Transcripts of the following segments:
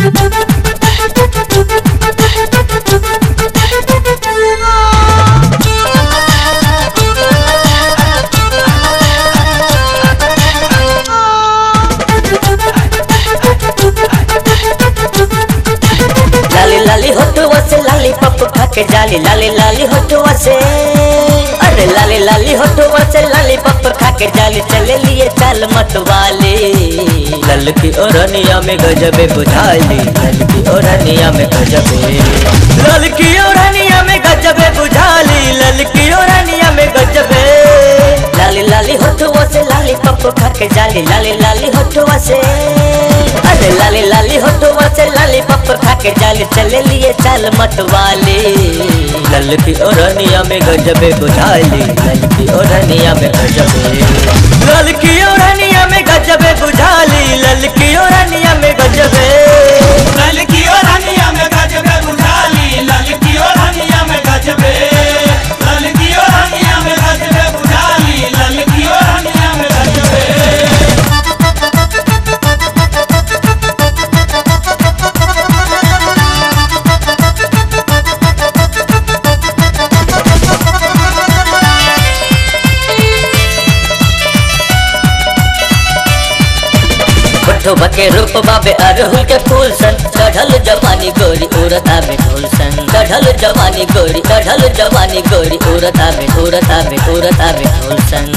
लाली लाली होठवा से लाली पप खाके जाली लाली लाली होठवा से, अरे लाली लाली होठवा से लाली पप खाके जाली चले लिए चाल मत वाले। ललकी ओढ़निया में गजबे बुझाली, ललकी ओढ़निया में गजबे, ललकी ओढ़निया में गजबे बुझाली, ललकी ओढ़निया में गजबे। लाली लाली होठवा से लाली पप खाके जाली लाली लाली होठवा से, अरे लाली लाली होठवा से लाली पप खाके जाली चले लिए चाल मत वाले। ललकी ओढ़निया में गजबे बुझाली, ललकी ओढ़निया में गजबे, ललकी ओढ़निया में गजबे बुझाली, ललकी ओढ़निया में गजबे, ललकी ओढ़निया में गजबे बुझाली, ललकी ओढ़निया में गजबे, ललकी ओढ़निया में गजबे बुझाली, ललकी ओढ़निया में गजबे। होठवा के रूप बाबे अरहुल के फूल सन, चढ़ल जवानी गोरी उड़ता में ढोल सन, चढ़ल जवानी गोरी, चढ़ल जवानी गोरी उड़ता में उड़ता में उड़ता में ढोल सन।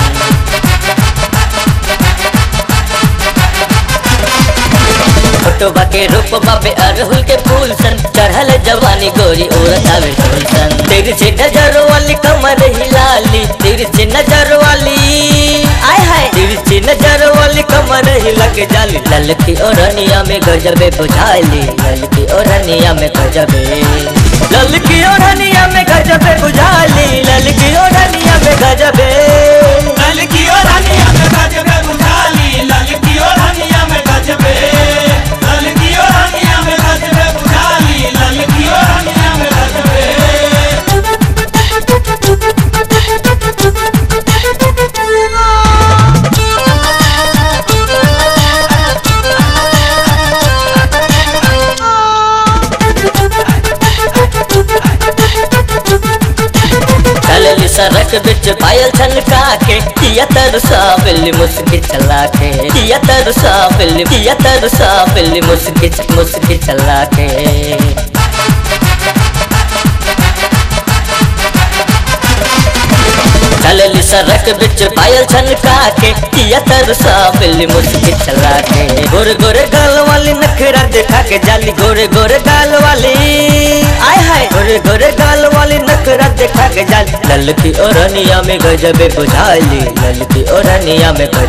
होठवा के रूप बाबे अरहुल के फूल सन, चढ़ल जवानी गोरी उड़ता में ढोल सन। तिरछी नजर वाली कमर हिलाली, तिरछी नजर वाली, आय हाय तिरछी नजर वाली कमर हिला के जाली। ललकी ओढ़निया में गजबे बुझाली, ललकी ओढ़निया में गजबे, ललकी ओढ़निया में गजबे बुझाली, ललकी ओढ़निया में गजबे, ललकी ओढ़निया में गजबे बुझाली, ललकी ओढ़निया में गजबे, ललकी ओढ़निया में गजबे बुझाली, ललकी ओढ़निया में गजबे। चलली सड़क बिच पायल छनका के, किया तरसा बिल्ली मुस्की चला के, किया तरसा बिल्ली, किया तरसा बिल्ली मुस्की मुस्की चला के। चलली सड़क बिच पायल छनका के, किया तरसा बिल्ली मुस्की चला के। गोरे गोरे गाल वाली नखरा देखा के जाली, गोरे गोरे गाल वाली, आय हाय गोरे गोरे गाल वाली नखरा देखा के जाली। ललकी ओढ़निया में गजबे बुझाली, ललकी ओढ़निया में